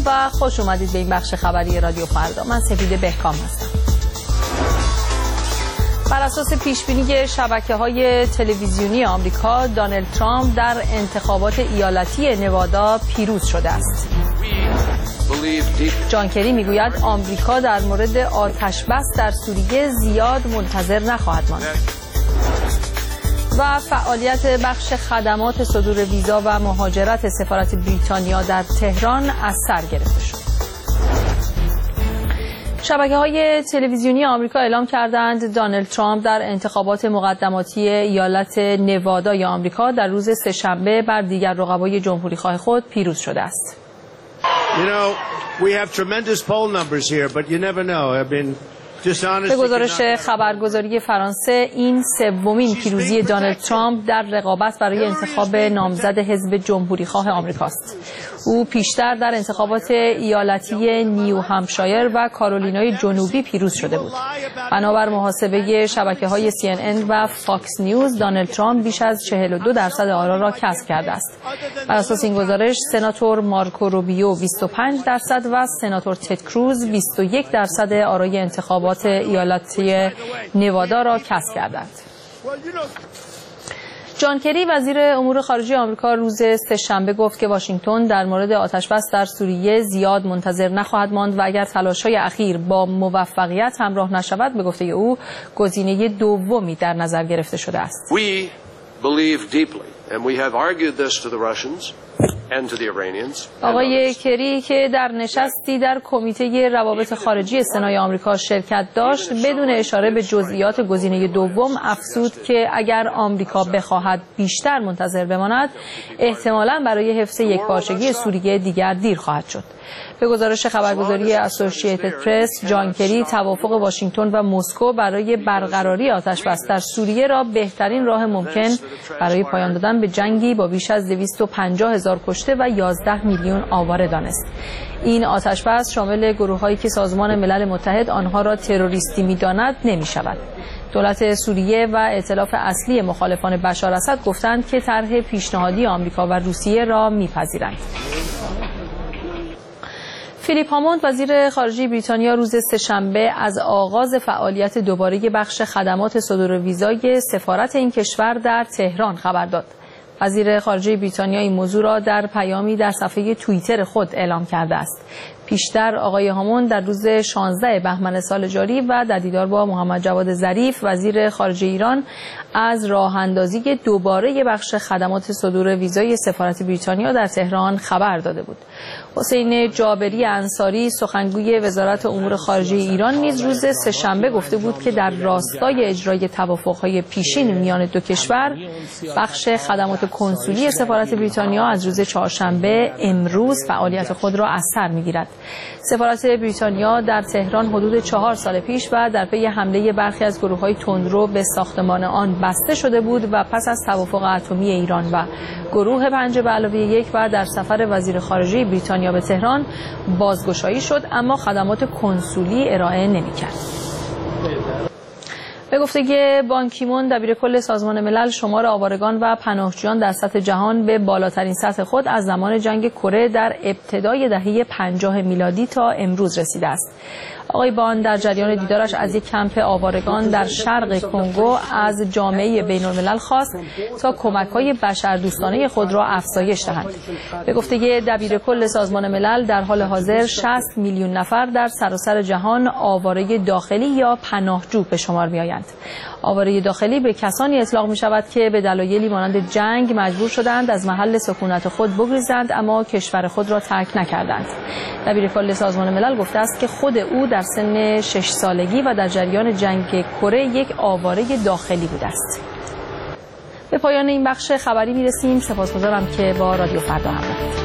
و خوش اومدید به این بخش خبری رادیو فردا. من سپیده بهکام هستم. بر اساس پیشبینی شبکه‌های تلویزیونی آمریکا، دونالد ترامپ در انتخابات ایالتی نوادا پیروز شده است. جان کری میگوید آمریکا در مورد آتش‌بس در سوریه زیاد منتظر نخواهد ماند. و فعالیت بخش خدمات صدور ویزا و مهاجرت سفارت بریتانیا در تهران از سر گرفته شد. شبکه‌های تلویزیونی آمریکا اعلام کردند دونالد ترامپ در انتخابات مقدماتی ایالت نوادای آمریکا در روز سه‌شنبه بر دیگر رقبای جمهوری‌خواه خود پیروز شده است. به گزارش خبرگزاری فرانسه، این سومین پیروزی دونالد ترامپ در رقابت برای انتخاب نامزد حزب جمهوری‌خواه آمریکاست. او پیشتر در انتخابات ایالتی نیو همشایر و کارولینای جنوبی پیروز شده بود. بنابر محاسبه شبکه‌های CNN و فاکس نیوز، دونالد ترامپ بیش از 42% آرا را کسب کرده است. بر اساس این گزارش، سناتور مارکو روبیو 25% و سناتور تد کروز 21% آرای انتخابات ایالتی نوادا را کسب کردند. جان کری وزیر امور خارجه آمریکا روز سه‌شنبه گفت که واشنگتن در مورد آتش‌بس در سوریه زیاد منتظر نخواهد ماند و اگر تلاش‌های اخیر با موفقیت همراه نشود، به گفته او گزینه دومی در نظر گرفته شده است. آقای کری که در نشستی در کمیته روابط خارجی سنای آمریکا شرکت داشت، بدون اشاره به جزئیات گزینه دوم افزود که اگر آمریکا بخواهد بیشتر منتظر بماند، احتمالاً برای حفظ یکپارچگی سوریه دیگر دیر خواهد شد. به گزارش خبرگزاری اسوسییتد پرس، جان کری توافق واشنگتن و مسکو برای برقراری آتش‌بس در سوریه را بهترین راه ممکن برای پایان دادن به جنگی با بیش از 250,000 کشته و 11 میلیون آواره دانست. این آتش‌بس شامل گروه‌هایی که سازمان ملل متحد آنها را تروریستی می‌داند نمی‌شود. دولت سوریه و ائتلاف اصلی مخالفان بشار اسد گفتند که طرح پیشنهادی آمریکا و روسیه را می‌پذیرند. فیلیپ هاموند وزیر خارجه بریتانیا روز سه‌شنبه از آغاز فعالیت دوباره بخش خدمات صدور ویزای سفارت این کشور در تهران خبر داد. وزیر خارجه بریتانیا این موضوع را در پیامی در صفحه توییتر خود اعلام کرده است. پیشتر آقای هاموند در روز 16 بهمن سال جاری و در دیدار با محمد جواد ظریف وزیر خارجه ایران از راه اندازی دوباره بخش خدمات صدور ویزای سفارت بریتانیا در تهران خبر داده بود. حسین جابری انصاری سخنگوی وزارت امور خارجه ایران نیز روز سه‌شنبه گفته بود که در راستای اجرای توافق‌های پیشین میان دو کشور، بخش خدمات کنسولی سفارت بریتانیا از روز چهارشنبه امروز فعالیت خود را از سر می‌گیرد. سفارت بریتانیا در تهران حدود 4 سال پیش و در پی حمله برخی از گروه‌های تندرو به ساختمان آن بسته شده بود و پس از توافق اتمی ایران و گروه 5+1 و در سفر وزیر خارجه بریتانیا به تهران بازگشایی شد، اما خدمات کنسولی ارائه نمی‌کرد. به گفته بان کی مون دبیر کل سازمان ملل، شمار آوارگان و پناهجویان در سطح جهان به بالاترین سطح خود از زمان جنگ کره در ابتدای دهه 50 میلادی تا امروز رسیده است. آقای بان در جریان دیدارش از یک کمپ آوارگان در شرق کنگو از جامعه بین‌الملل خواست تا کمک‌های بشردوستانه خود را افزایش دهند. به گفته دبیر کل سازمان ملل، در حال حاضر 60 میلیون نفر در سراسر جهان آواره داخلی یا پناهجو به شمار می‌آیند. آواره داخلی به کسانی اطلاق می‌شود که به دلایلی مانند جنگ مجبور شدند از محل سکونت خود بگریزند اما کشور خود را ترک نکردند. دبیر کل سازمان ملل گفته است که خود او در سن 6 سالگی و در جریان جنگ کره یک آواره داخلی بوده است. به پایان این بخش خبری میرسیم. سپاسگزارم که با رادیو فردا همراه.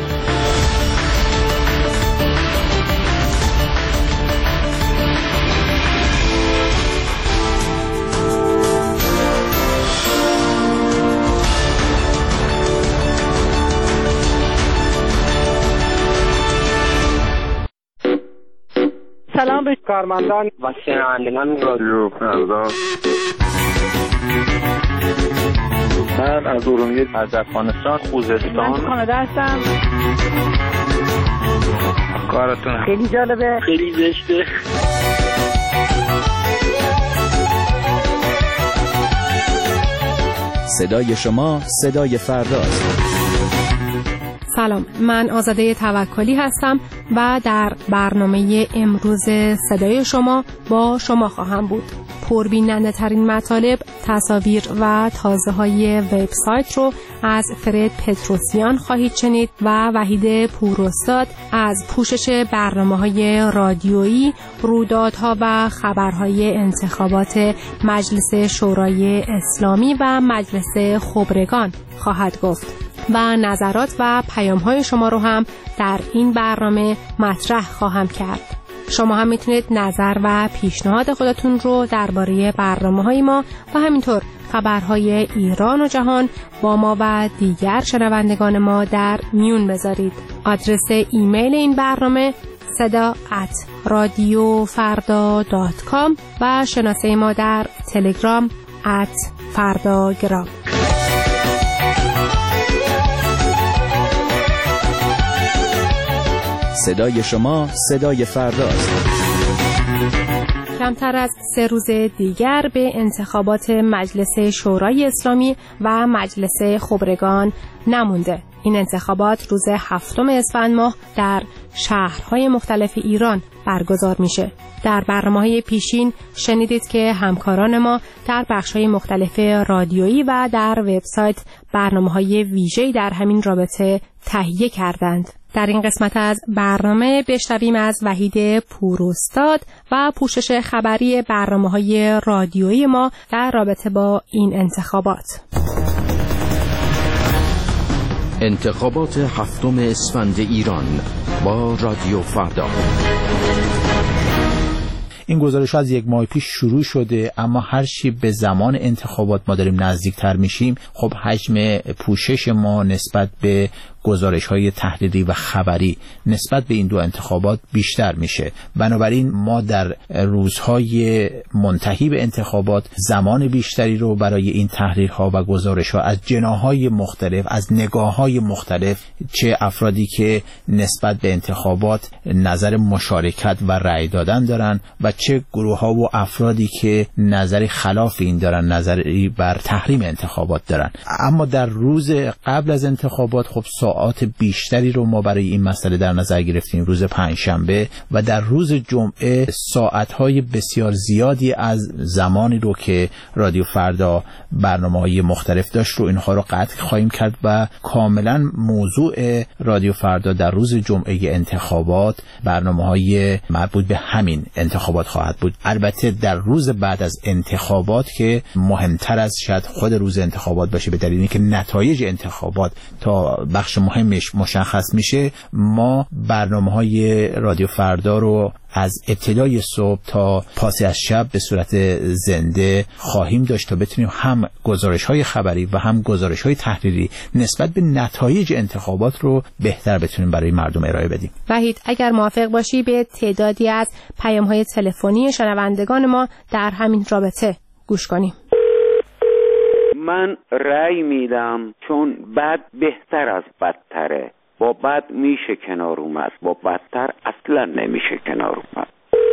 سلام به کارمندان و شنوندگان رادیو فردا. من از ارومیه از افغانستان خوزستان من کانادا هستم. کارتون خیلی جالبه، خیلی زشته. صدای شما صدای فرداست. سلام، من آزاده توکلی هستم و در برنامه امروز صدای شما با شما خواهم بود. پربیننده ترین مطالب، تصاویر و تازه های وبسایت رو از فرد پتروسیان خواهید شنید و وحید پوراستاد از پوشش برنامه‌های رادیویی، رویدادها و خبرهای انتخابات مجلس شورای اسلامی و مجلس خبرگان خواهد گفت و نظرات و پیام‌های شما رو هم در این برنامه مطرح خواهم کرد. شما هم میتونید نظر و پیشنهاد خودتون رو درباره برنامه‌های ما و همینطور خبرهای ایران و جهان با ما و دیگر شنوندگان ما در میون بذارید. آدرس ایمیل این برنامه sada@radiofarda.com و شناسه ما در تلگرام @fardagram. صدای شما صدای فرداست. کمتر از 3 روز دیگر به انتخابات مجلس شورای اسلامی و مجلس خبرگان نمونده. این انتخابات روز 7 اسفند ماه در شهرهای مختلف ایران برگزار میشه. در برنامه‌های پیشین شنیدید که همکاران ما در بخش‌های مختلف رادیویی و در وبسایت برنامه‌های ویژه‌ای در همین رابطه تهیه کردند. در این قسمت از برنامه بشنویم از وحید پوراستاد و پوشش خبری برنامه‌های رادیویی ما در رابطه با این انتخابات. انتخابات 7 اسفند ایران با رادیو فردا. این گزارش از 1 ماه پیش شروع شده، اما هر چی به زمان انتخابات ما داریم نزدیکتر میشیم، خب حجم پوشش ما نسبت به گزارش‌های تحریری و خبری نسبت به این دو انتخابات بیشتر میشه. بنابراین ما در روزهای منتهی به انتخابات زمان بیشتری رو برای این تحریرها و گزارش‌ها از جناح‌های مختلف، از نگاه‌های مختلف، چه افرادی که نسبت به انتخابات نظر مشارکت و رأی دادن دارن و چه گروه‌ها و افرادی که نظری خلاف این دارن، نظری بر تحریم انتخابات دارن. اما در روز قبل از انتخابات خب ساعات بیشتری رو ما برای این مسئله در نظر گرفتیم، روز پنجشنبه، و در روز جمعه ساعت‌های بسیار زیادی از زمانی رو که رادیو فردا برنامه‌های مختلف داشت رو اینها رو قطع خواهیم کرد و کاملا موضوع رادیو فردا در روز جمعه انتخابات برنامه‌های مربوط به همین انتخابات خواهد بود. البته در روز بعد از انتخابات که مهمتر از شاید خود روز انتخابات باشه، به دلیل اینکه نتایج انتخابات تا بخش مهمش مشخص میشه، ما برنامه‌های رادیو فردا رو از ابتدای صبح تا پاس از شب به صورت زنده خواهیم داشت تا بتونیم هم گزارش‌های خبری و هم گزارش‌های تحریری نسبت به نتایج انتخابات رو بهتر بتونیم برای مردم ارائه بدیم. وحید، اگر موافق باشی به تعدادی از پیام‌های تلفنی شنوندگان ما در همین رابطه گوش کنیم. من رأی میدم چون بد بهتر از بدتره. با بد میشه کنار اومد، با بدتر اصلا نمیشه کنار اومد.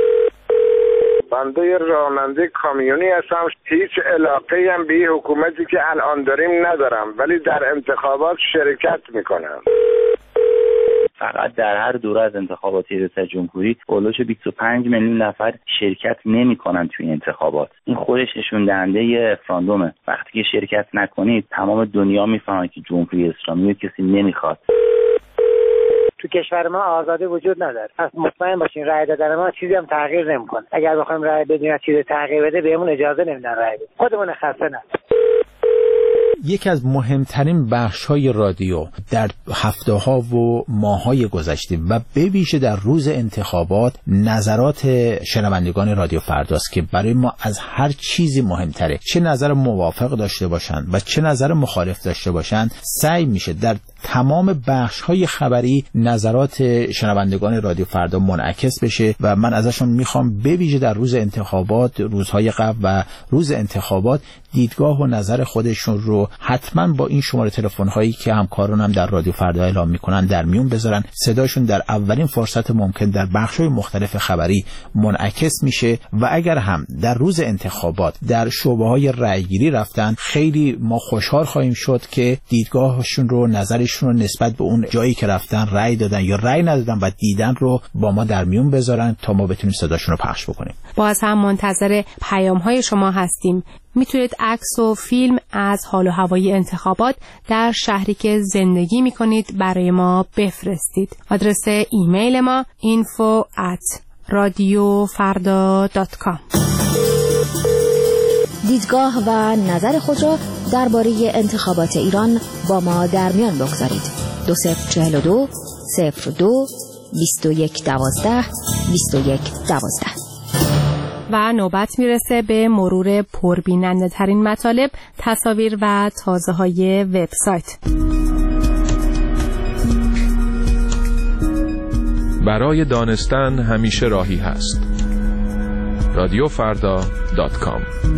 بنده راننده کامیونی هستم، هیچ علاقه‌ای هم به حکومتی که الان داریم ندارم، ولی در انتخابات شرکت میکنم. فقط در هر دوره از انتخابات ریاست جمهوری اولش 25 میلیون نفر شرکت نمی‌کنن توی انتخابات. این خودش نشون دهنده رفراندومه. وقتی که شرکت نکنید تمام دنیا میفهمن که جمهوری اسلامی رو کسی نمیخواد. تو کشور ما آزادی وجود نداره. پس مطمئن باشین رأی دادن ما چیزی هم تغییر نمی‌کنه. اگر بخوایم رأی بدیم چیزی تغییر بده بهمون اجازه نمیدن رأی بدیم. خودمون خسته نه. یکی از مهمترین بخش‌های رادیو در هفته‌ها و ماه‌های گذشته و به ویژه در روز انتخابات نظرات شنوندگان رادیو فرداست که برای ما از هر چیزی مهمتره. چه نظر موافق داشته باشند و چه نظر مخالف داشته باشند، سعی میشه در تمام بخش‌های خبری نظرات شنوندگان رادیو فردا منعکس بشه و من ازشون میخوام به ویژه در روز انتخابات، روزهای قبل و روز انتخابات دیدگاه و نظر خودشون رو حتما با این شماره تلفن‌هایی که همکارانم در رادیو فردا اعلام میکنن در میون بذارن. صداشون در اولین فرصت ممکن در بخش‌های مختلف خبری منعکس میشه و اگر هم در روز انتخابات در شعبه‌های رأیگیری رفتن، خیلی ما خوشحال خواهیم شد که دیدگاهشون رو، نظرشون رو نسبت به اون جایی که رفتن رأی دادن یا رأی ندادن و دیدن رو با ما در میون بذارن تا ما بتونیم صداشون رو پخش بکنیم. باز هم منتظر پیام‌های شما هستیم. میتونید عکس و فیلم از حال و هوای انتخابات در شهری که زندگی میکنید برای ما بفرستید. آدرس ایمیل ما info@radiofarda.com. دیدگاه و نظر خود را درباره انتخابات ایران با ما در میان بگذارید. 2042 02 2112 2112. و نوبت میرسه به مرور پربیننده ترین مطالب، تصاویر و تازه های وبسایت. برای دانستن همیشه راهی هست. radiofarda.com.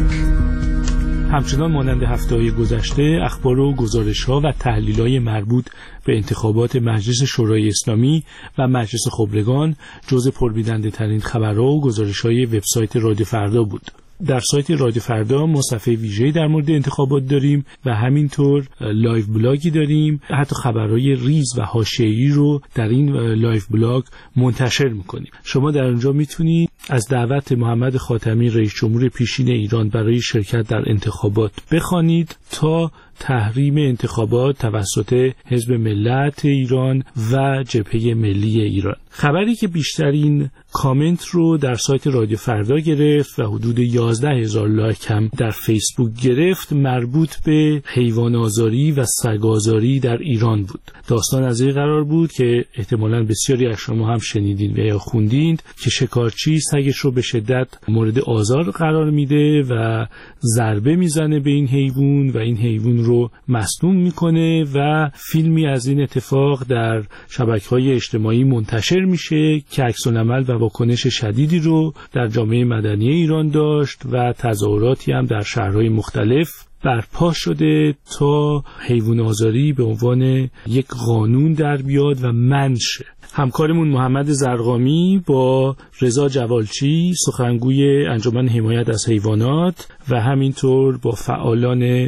همچنان مانند هفته‌های گذشته اخبار و گزارش‌ها و تحلیل‌های مربوط به انتخابات مجلس شورای اسلامی و مجلس خبرگان جزء پربیننده‌ترین خبرها و گزارش‌های وبسایت رادیو فردا بود. در سایت رادیو فردا ما صفحه ویژه‌ای در مورد انتخابات داریم و همینطور لایو بلاگی داریم. حتی خبرهای ریز و حاشیه‌ای رو در این لایو بلاگ منتشر می‌کنیم. شما در اونجا میتونید از دعوت محمد خاتمی رئیس جمهور پیشین ایران برای شرکت در انتخابات بخوانید تا تحریم انتخابات توسط حزب ملت ایران و جبهه ملی ایران. خبری که بیشترین کامنت رو در سایت رادیو فردا گرفت و حدود 11,000 لایک هم در فیسبوک گرفت مربوط به حیوان آزاری و سگ آزاری در ایران بود. داستان از این قرار بود که احتمالاً بسیاری از شما هم شنیدین و یا خوندین که شکارچی سگش رو به شدت مورد آزار قرار میده و ضربه میزنه به این حیوان و این حیوان رو مسموم میکنه و فیلمی از این اتفاق در شبکه‌های اجتماعی منتشر میشه که عکس‌العمل و واکنش شدیدی رو در جامعه مدنی ایران داشت و تظاهراتی هم در شهرهای مختلف برپا شده تا حیوان آزاری به عنوان یک قانون در بیاد و منع شه. همکارمون محمد زرقامی با رضا جوالچی سخنگوی انجمن حمایت از حیوانات و همینطور با فعالان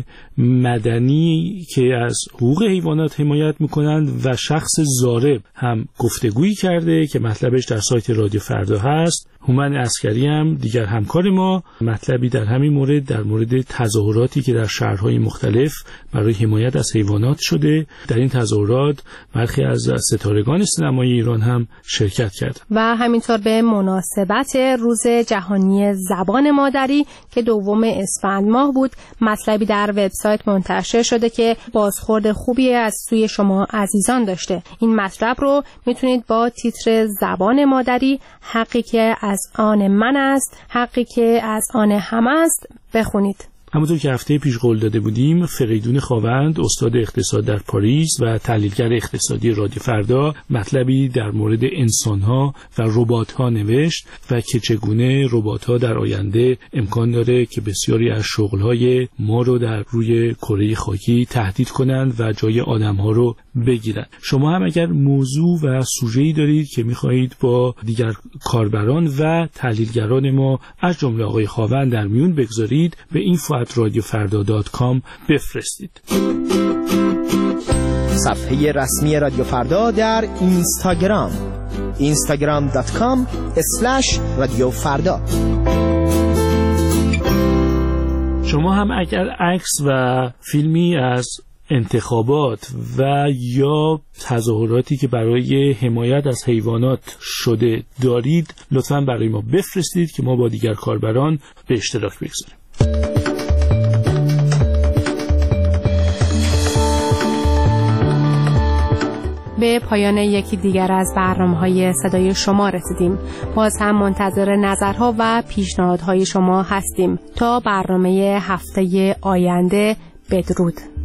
مدنی که از حقوق حیوانات حمایت میکنند و شخص ضارب هم گفتگویی کرده که مطلبش در سایت رادیو فردا هست. هومن عسکری هم دیگر همکار ما مطلبی در همین مورد در مورد تظاهراتی که در شهرهای مختلف برای حمایت از حیوانات شده. در این تظاهرات برخی از ستارگان سینمای ایران هم شرکت کرد. و همینطور به مناسبت روز جهانی زبان مادری که 2 اسفند ماه بود مطلبی در وبسایت منتشر شده که بازخورد خوبی از سوی شما عزیزان داشته. این مطلب رو میتونید با تیتر زبان مادری حقی که از آن من است، حقی که از آن همه است بخونید. همونطور که هفته پیش قول داده بودیم، فریدون خاوند استاد اقتصاد در پاریس و تحلیلگر اقتصادی رادیو فردا مطلبی در مورد انسان‌ها و ربات‌ها نوشت و که چگونه ربات‌ها در آینده امکان داره که بسیاری از شغل‌های ما رو در روی کره خاکی تهدید کنند و جای آدم‌ها رو بگیرن. شما هم اگر موضوع و سوژه‌ای دارید که می‌خواهید با دیگر کاربران و تحلیلگران ما از جمله آقای خاوند در میون بگذارید، به info@radiofarda.com بفرستید. صفحه رسمی رادیو فردا در اینستاگرام instagram.com/radiofarda. شما هم اگر عکس و فیلمی از انتخابات و یا تظاهراتی که برای حمایت از حیوانات شده دارید لطفاً برای ما بفرستید که ما با دیگر کاربران به اشتراک بگذاریم. به پایان یکی دیگر از برنامه‌های صدای شما رسیدیم. باز هم منتظر نظرها و پیشنهادهای شما هستیم. تا برنامه هفته آینده، بدرود.